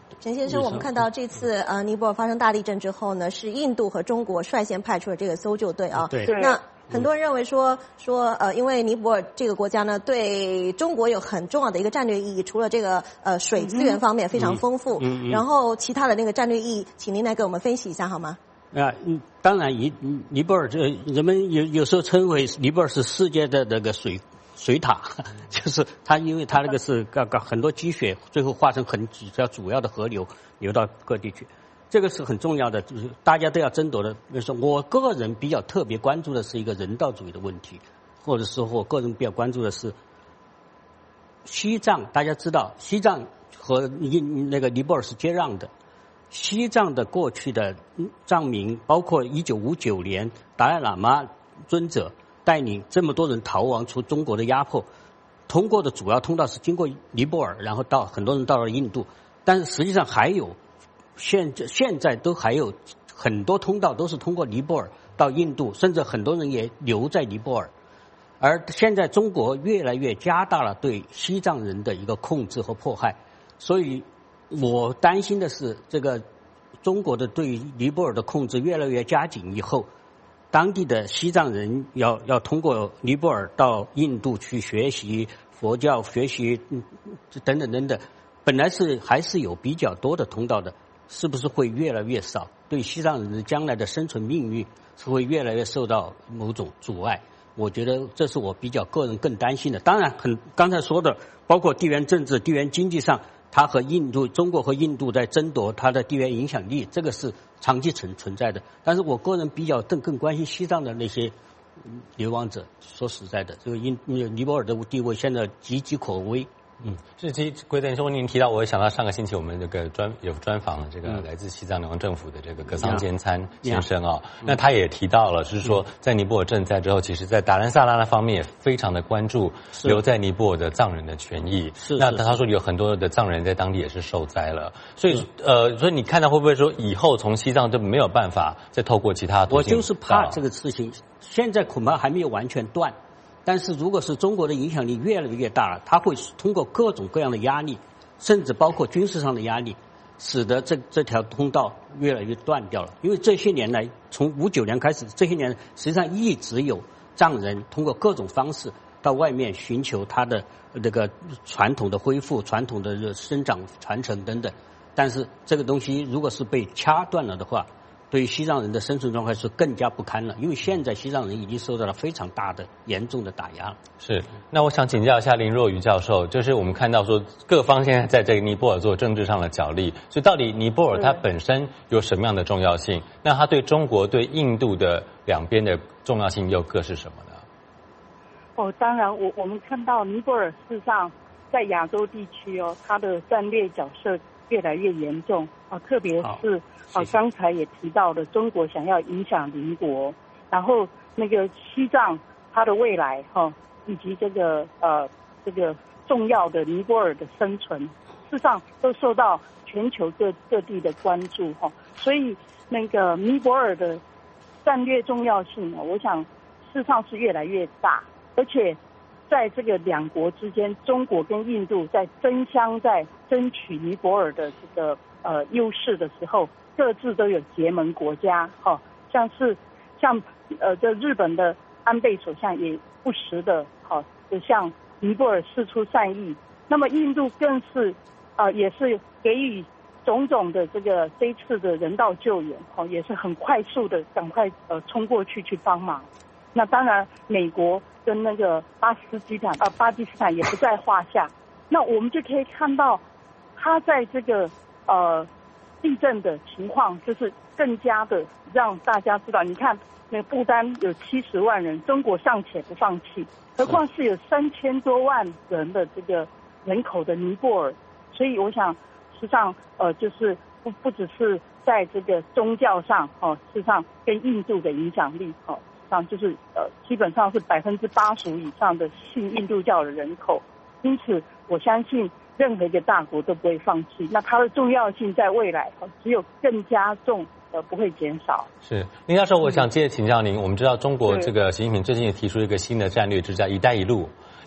陈先生，我们看到这次呃尼泊尔发生大地震之后呢，是印度和中国率先派出了这个搜救队啊。 对。 那很多人认为说说呃，因为尼泊尔这个国家呢，对中国有很重要的一个战略意义，除了这个呃水资源方面非常丰富， 嗯嗯嗯、 然后其他的那个战略意义，请您来给我们分析一下好吗？ 啊，嗯，当然，尼尼泊尔这人们有有时候称为尼泊尔是世界的那个水。水塔，就是它，因为它那个是刚刚很多积雪，最后化成很几条主要的河流流到各地去，这个是很重要的，就是大家都要争夺的。比如说，我个人比较特别关注的是一个人道主义的问题，或者是我个人比较关注的是西藏。大家知道，西藏和印那个尼泊尔是接壤的，西藏的过去的藏民，包括一九五九年达赖喇嘛尊者带领这么多人逃亡出中国的压迫，通过的主要通道是经过尼泊尔，然后到很多人到了印度，但是实际上还有现现在都还有很多通道都是通过尼泊尔到印度，甚至很多人也留在尼泊尔。而现在中国越来越加大了对西藏人的一个控制和迫害，所以我担心的是，这个中国的对尼泊尔的控制越来越加紧以后，当地的西藏人要要通过尼泊尔到印度去学习佛教，学习等等等等，本来是还是有比较多的通道的，是不是会越来越少？对西藏人的将来的生存命运是会越来越受到某种阻碍。我觉得这是我比较个人更担心的。当然，很刚才说的，包括地缘政治、地缘经济上，它和印度、中国和印度在争夺它的地缘影响力，这个是长期存存在的。但是我个人比较更更关心西藏的那些流亡者。说实在的，这个印尼泊尔的地位现在岌岌可危。 嗯，这其实归正说您提到，我想到上个星期我们这个专有专访了这个来自西藏联邦政府的这个格桑坚参先生啊、哦，那他也提到了，就是说在尼泊尔赈灾之后，其实在达兰萨拉那方面也非常的关注留在尼泊尔的藏人的权益。 是， 那他说有很多的藏人在当地也是受灾了，所以呃，所以你看到会不会说以后从西藏就没有办法再透过其他途径？ 我就是怕这个事情，现在恐怕还没有完全断。但是如果是中国的影响力越来越大了，它会通过各种各样的压力，甚至包括军事上的压力，使得这这条通道越来越断掉了。因为这些年来，从五九年开始，这些年实际上一直有藏人通过各种方式到外面寻求他的这个传统的恢复、传统的生长传承等等。但是这个东西如果是被掐断了的话，对于西藏人的生存状况是更加不堪了，因为现在西藏人已经受到了非常大的、严重的打压了。 是，那我想请教一下林若愚教授，就是我们看到说各方现在在这个尼泊尔做政治上的角力，所以到底尼泊尔它本身有什么样的重要性？那它对中国、对印度的两边的重要性又各是什么呢？ 哦，当然，我我们看到尼泊尔事实上在亚洲地区哦，它的战略角色越来越严重啊，特别是。啊，刚才也提到了中国想要影响邻国，然后那个西藏它的未来哈、哦，以及这个呃这个重要的尼泊尔的生存，事实上都受到全球各各地的关注哈、哦，所以那个尼泊尔的战略重要性呢，我想事实上是越来越大，而且在这个两国之间，中国跟印度在争相在争取尼泊尔的这个呃优势的时候。各自都有结盟国家，哈、哦，像是像呃，这日本的安倍首相也不时的，哈、哦，就向尼泊尔释出善意。那么印度更是，啊、呃，也是给予种种的这个这一次的人道救援，哦，也是很快速的赶快呃冲过去去帮忙。那当然，美国跟那个巴斯基坦啊、呃、巴基斯坦也不在话下。那我们就可以看到，他在这个呃。地震的情况就是更加的让大家知道，你看那个不丹有七十万人，中国尚且不放弃，何况是有三千多万人的这个人口的尼泊尔。所以我想，实际上呃，就是不不只是在这个宗教上哦，事实上跟印度的影响力哦，实际上就是呃，基本上是百分之八十五以上的信印度教的人口。因此，我相信。任何一个大国都不会放弃，那它的重要性在未来只有更加重，呃，不会减少。 是林教授，我想接着请教您。我们知道中国这个习近平最近也提出一个新的战略，就叫“一带一路”。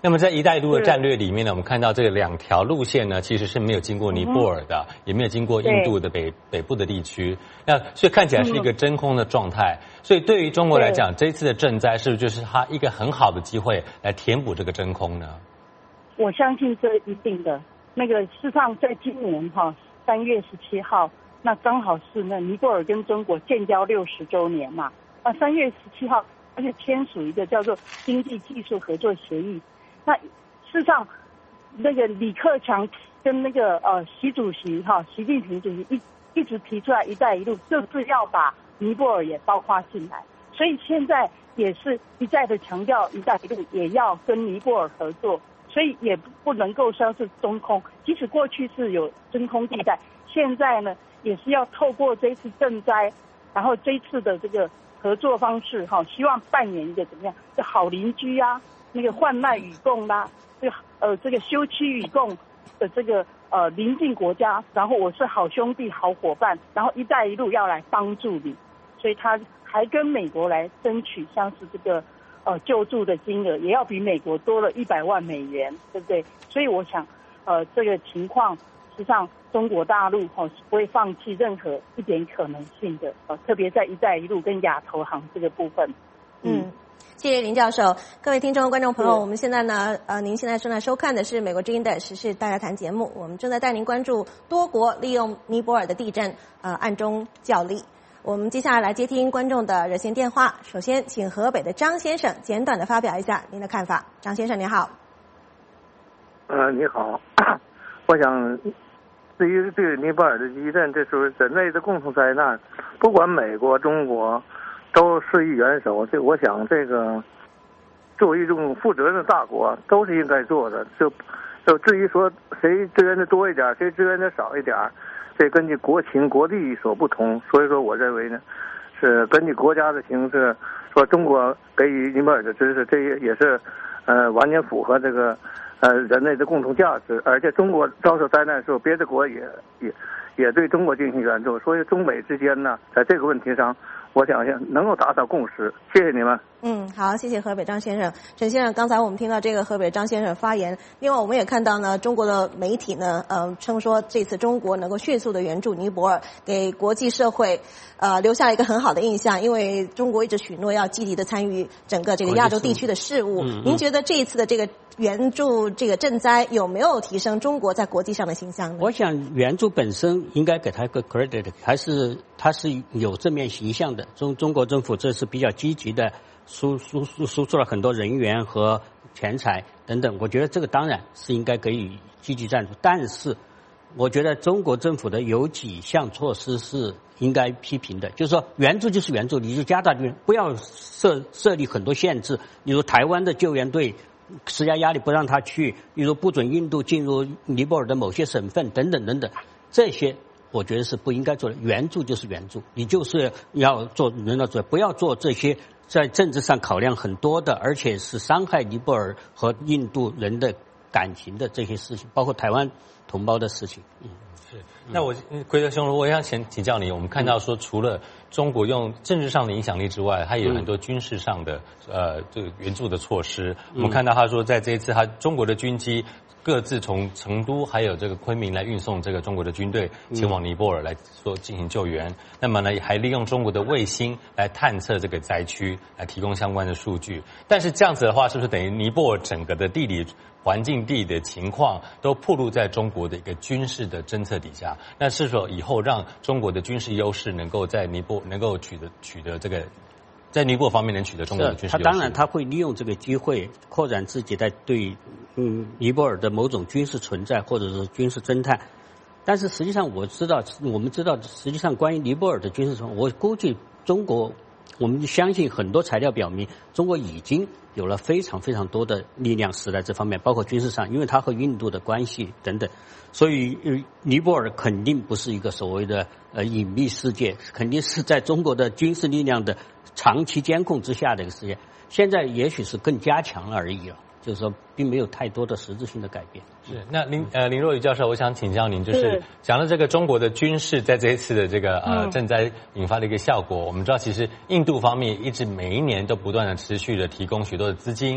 那么在一带一路的战略里面呢，我们看到这个两条路线呢，其实是没有经过尼泊尔的，嗯、也没有经过印度的北北部的地区。那所以看起来是一个真空的状态。嗯、所以对于中国来讲，这一次的赈灾是不是就是它一个很好的机会来填补这个真空呢？ 我相信这一定的。那个事实上，在今年哈三月十七号，那刚好是那尼泊尔跟中国建交六十周年嘛。那三月十七号，它就签署一个叫做经济技术合作协议。那事实上，那个李克强跟那个呃习主席哈习近平主席一一直提出来“一带一路”，就是要把尼泊尔也包括进来。所以现在也是一再的强调“一带一路”也要跟尼泊尔合作。所以也不能够说是中空，即使过去是有真空地带，现在呢也是要透过这一次赈灾，然后这一次的这个合作方式哈，希望扮演一个怎么样的好邻居啊，那个患难与共啦、啊，这个呃这个休戚与共的这个呃邻近国家，然后我是好兄弟好伙伴，然后一带一路要来帮助你，所以他还跟美国来争取像是这个。呃，救助的金额也要比美国多了一百万美元，对不对？所以我想，呃，这个情况，实际上中国大陆哈、哦、是不会放弃任何一点可能性的，呃，特别在“一带一路”跟亚投行这个部分。 嗯，嗯谢谢林教授。各位听众、观众朋友，我们现在呢，呃，您现在正在收看的是美国之音的时事大家谈节目，我们正在带您关注多国利用尼泊尔的地震，呃，暗中较力。我们接下来来接听观众的热线电话。首先，请河北的张先生简短的发表一下您的看法。张先生，你好。 呃，你好，我想，对于这个尼泊尔的地震，这是人类的共同灾难，不管美国、中国，都施以援手。这我想，这个作为一种负责任的大国，都是应该做的。就就至于说谁支援的多一点，谁支援的少一点。这根据国情国力所不同，所以说我认为呢，是根据国家的形势，说中国给予尼泊尔的支持，这也是呃完全符合这个呃人类的共同价值。而且中国遭受灾难的时候，别的国也也也对中国进行援助，所以中美之间呢，在这个问题上，我想想能够达到共识。谢谢你们。 嗯，好，谢谢河北张先生。陈先生，刚才我们听到这个河北张先生发言，另外我们也看到呢，中国的媒体呢，呃，称说这次中国能够迅速的援助尼泊尔，给国际社会呃留下了一个很好的印象，因为中国一直许诺要积极的参与整个这个亚洲地区的事务。嗯嗯、您觉得这一次的这个援助这个赈灾有没有提升中国在国际上的形象呢？ 我想援助本身应该给他一个 credit， 还是它是有正面形象的。中中国政府这是比较积极的。输输输输出了很多人员和钱财等等，我觉得这个当然是应该给予积极赞助，但是我觉得中国政府的有几项措施是应该批评的，就是说援助就是援助，你就加大援，不要设设立很多限制，比如台湾的救援队施加压力不让他去，比如不准印度进入尼泊尔的某些省份等等等等，这些我觉得是不应该做的。援助就是援助，你就是要做人道主义，不要做这些在政治上考量很多的，而且是伤害尼泊尔和印度人的感情的这些事情，包括台湾同胞的事情。嗯， 是。那我奎德兄，我想请请教你，我们看到说，除了中国用政治上的影响力之外，它也有很多军事上的呃这个援助的措施。我们看到他说，在这一次，他中国的军机各自从成都还有这个昆明来运送这个中国的军队前往尼泊尔来做进行救援。那么呢，还利用中国的卫星来探测这个灾区，来提供相关的数据。但是这样子的话，是不是等于尼泊尔整个的地理环境地的情况都暴露在中国的一个军事的侦测底下？那是否以后让中国的军事优势能够在尼泊能够取得取得这个？在尼泊尔方面能取得中国的军事优势？ 他当然他会利用这个机会扩展自己在对嗯尼泊尔的某种军事存在或者是军事侦探，但是实际上我知道我们知道实际上关于尼泊尔的军事存在，我估计中国我们相信很多材料表明中国已经有了非常非常多的力量使在这方面，包括军事上，因为它和印度的关系等等，所以尼泊尔肯定不是一个所谓的呃隐秘世界，肯定是在中国的军事力量的长期监控之下的一个世界，现在也许是更加强了而已了，就是说并没有太多的实质性的改变。 是，那林呃林若愚教授，我想请教您，就是讲了这个中国的军事在这一次的这个呃赈灾引发的一个效果，我们知道其实印度方面一直每一年都不断的持续的提供许多的资金。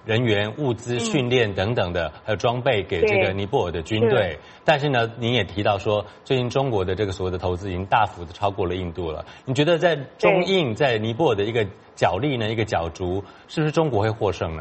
人员、物资、训练等等的，还有装备给这个尼泊尔的军队。但是呢，您也提到说，最近中国的这个所谓的投资已经大幅的超过了印度了。你觉得在中印在尼泊尔的一个角力呢，一个角逐，是不是中国会获胜呢？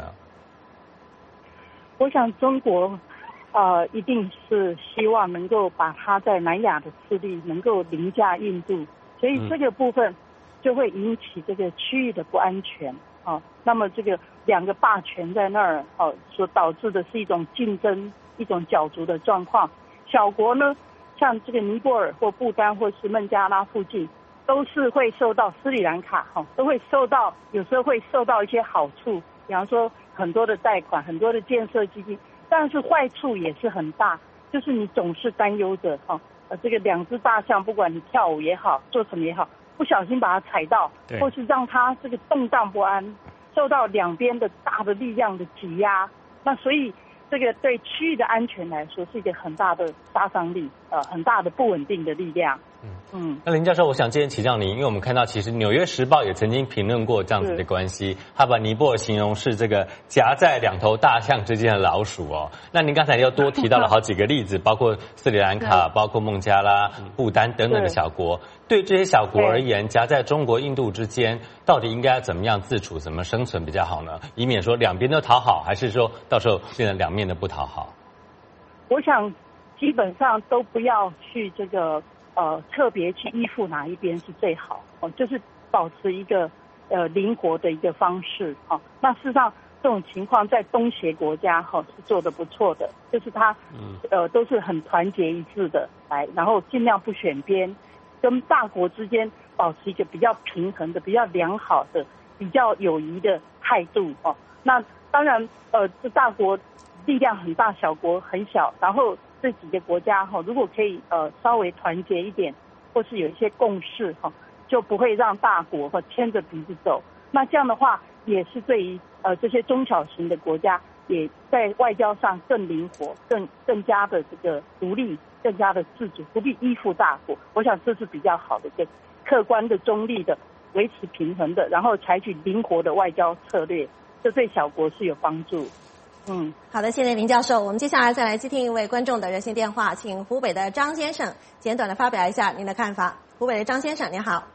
我想中国呃一定是希望能够把它在南亚的势力能够凌驾印度，所以这个部分就会引起这个区域的不安全啊。那么这个两个霸权在那儿哦、啊，所导致的是一种竞争、一种角逐的状况。小国呢，像这个尼泊尔或不丹或是孟加拉附近，都是会受到斯里兰卡哈、啊，都会受到有时候会受到一些好处，比方说很多的贷款、很多的建设基金，但是坏处也是很大，就是你总是担忧着哈，呃，这个两只大象，不管你跳舞也好，做什么也好，不小心把它踩到，或是让它这个动荡不安，受到两边的大的力量的挤压，那所以这个对区域的安全来说是一个很大的杀伤力，呃，很大的不稳定的力量。嗯， 那林教授，我想今天请教您，因为我们看到其实《纽约时报》也曾经评论过这样子的关系，他把尼泊尔形容是这个夹在两头大象之间的老鼠哦。那您刚才又多提到了好几个例子，包括斯里兰卡、包括孟加拉、不丹等等的小国。对这些小国而言，夹在中国、印度之间，到底应该怎么样自处、怎么生存比较好呢？以免说两边都讨好，还是说到时候变成两面都不讨好？ 我想基本上都不要去这个。呃，特别去依附哪一边是最好哦，就是保持一个呃灵活的一个方式哦。那事实上这种情况在东协国家哈、哦、是做得不错的，就是他呃都是很团结一致的来，然后尽量不选边，跟大国之间保持一个比较平衡的、比较良好的、比较友谊的态度哦。那当然呃，这大国力量很大，小国很小，然后。这几个国家哈，如果可以呃稍微团结一点，或是有一些共识哈，就不会让大国哈牵着鼻子走。那这样的话，也是对于呃这些中小型的国家，也在外交上更灵活、更更加的这个独立、更加的自主，不必依附大国。我想这是比较好的一个客观的、中立的、维持平衡的，然后采取灵活的外交策略，这对小国是有帮助。嗯， 好的，谢谢林教授。我们接下来再来接听一位观众的热线电话，请湖北的张先生简短的发表一下您的看法。湖北的张先生，您好。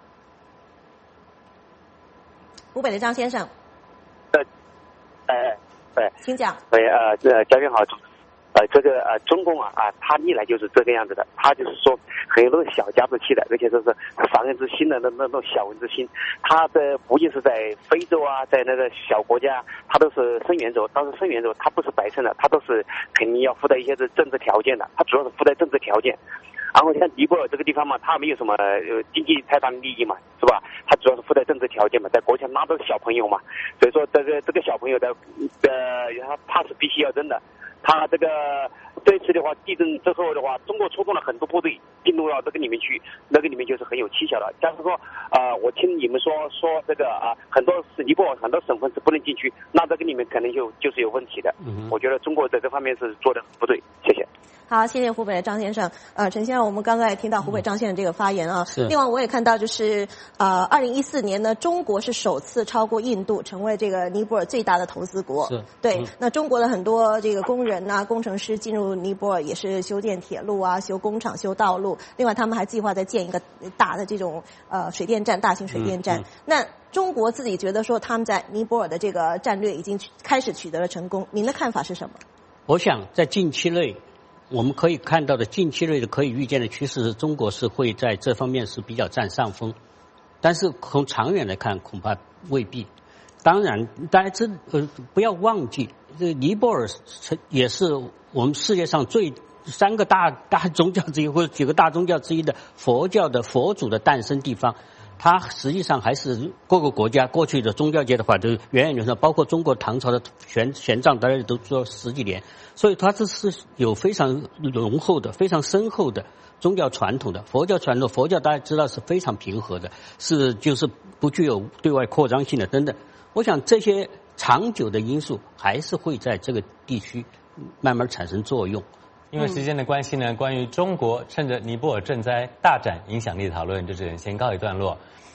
湖北的张先生。 呃，呃，对， 请讲。 对，呃，这嘉宾好。呃，这个呃，中共啊啊，他历来就是这个样子的，他就是说很有那种小家子气的，而且说是防人之心的那那种小人之心。他的不仅是在非洲啊，在那个小国家，他都是生源州，但是生源州他不是白称的，他都是肯定要附带一些政治条件的，他主要是附带政治条件。然后像尼泊尔这个地方嘛，他没有什么呃经济太大的利益嘛，是吧？他主要是附带政治条件嘛，在国家那都是小朋友嘛，所以说这个这个小朋友的呃，他怕是必须要争的。他这个这次的话，地震之后的话，中国出动了很多部队进入到这个里面去，那个里面就是很有蹊跷的。假如说啊、呃，我听你们说说这个啊、呃，很多是尼泊尔很多省份是不能进去，那这个里面可能就就是有问题的。嗯，我觉得中国在这方面是做的不对。谢谢。 好，谢谢湖北的张先生。呃，陈先生，我们刚才也听到湖北张先生这个发言啊。 是。 另外，我也看到就是呃，二零一四年呢，中国是首次超过印度，成为这个尼泊尔最大的投资国。 是。 对，嗯、那中国的很多这个工人呐、工程师进入尼泊尔也是修建铁路啊、修工厂、修道路。另外，他们还计划再建一个大的这种呃水电站、大型水电站。嗯嗯、那中国自己觉得说他们在尼泊尔的这个战略已经开始取得了成功，您的看法是什么？ 我想在近期内。我们可以看到的近期内的可以预见的趋势是，中国是会在这方面是比较占上风，但是从长远来看，恐怕未必。当然，大家知呃不要忘记，这尼泊尔也是我们世界上最三个大大宗教之一或者几个大宗教之一的佛教的佛祖的诞生地方。它实际上还是各个国家过去的宗教界的话，都远远流传，包括中国唐朝的玄玄奘，大家都做十几年，所以它这是有非常浓厚的、非常深厚的宗教传统的。佛教传统，佛教大家知道是非常平和的，是就是不具有对外扩张性的等等。我想这些长久的因素还是会在这个地区慢慢产生作用。 因为时间的关系呢，关于中国趁着尼泊尔赈灾大展影响力的讨论就只能先告一段落。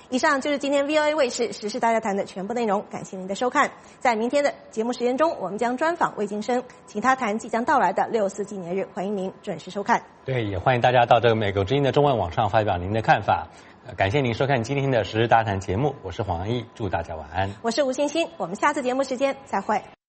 以上就是今天 V O A 卫视时事大家谈的全部内容，感谢您的收看。在明天的节目时间中，我们将专访魏金生，请他谈即将到来的六四纪念日，欢迎您准时收看。 对，也欢迎大家到这个美国之音的中文网上发表您的看法。感谢您收看今天的时事大谈节目，我是黄安义，祝大家晚安。 我是吴欣欣，我们下次节目时间再会。